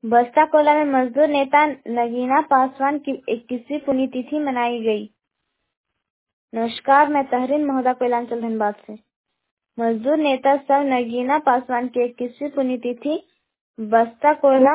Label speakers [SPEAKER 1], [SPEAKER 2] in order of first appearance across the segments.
[SPEAKER 1] बस्ता कोला में मजदूर नेता नगीना पासवान की 21वीं पुण्यतिथि मनाई गई। नमस्कार, मैं तहरीन महोदा कोयलांचल धनबाद से। मजदूर नेता सर नगीना पासवान की 21वीं पुण्यतिथि बस्ता कोला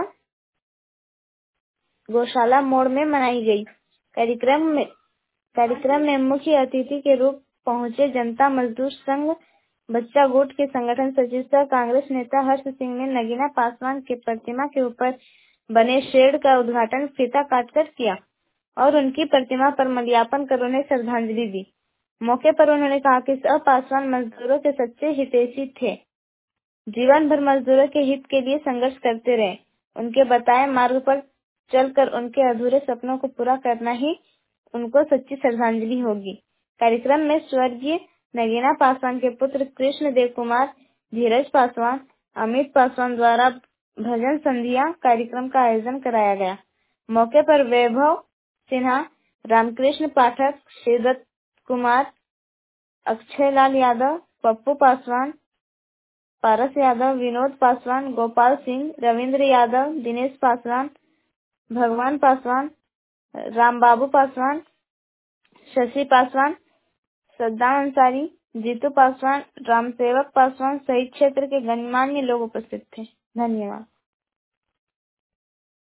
[SPEAKER 1] गौशाला मोड़ में मनाई गई। कार्यक्रम में मुख्य अतिथि के रूप पहुंचे जनता मजदूर संघ बच्चा गुट के संगठन सचिव सह कांग्रेस नेता हर्ष सिंह ने नगीना पासवान के प्रतिमा के ऊपर बने शेड का उद्घाटन फीता काटकर किया और उनकी प्रतिमा पर माल्यार्पण कर उन्हें श्रद्धांजलि दी। मौके पर उन्होंने कहा कि सर पासवान मजदूरों के सच्चे हितैषी थे, जीवन भर मजदूरों के हित के लिए संघर्ष करते रहे। उनके बताए मार्ग पर चलकर उनके अधूरे सपनों को पूरा करना ही उनको सच्ची श्रद्धांजलि होगी। कार्यक्रम में स्वर्गीय नगीना पासवान के पुत्र कृष्ण देव कुमार, धीरज पासवान, अमित पासवान द्वारा भजन संध्या कार्यक्रम का आयोजन कराया गया। मौके पर वैभव सिन्हा, रामकृष्ण पाठक, शिवदत्त कुमार, अक्षय लाल यादव, पप्पू पासवान, पारस यादव, विनोद पासवान, गोपाल सिंह, रविंद्र यादव, दिनेश पासवान, भगवान पासवान, रामबाबू पासवान, शशि पासवान, सद्दाम अंसारी, जीतू पासवान, रामसेवक पासवान सहित क्षेत्र के गणमान्य लोग उपस्थित थे। धन्यवाद।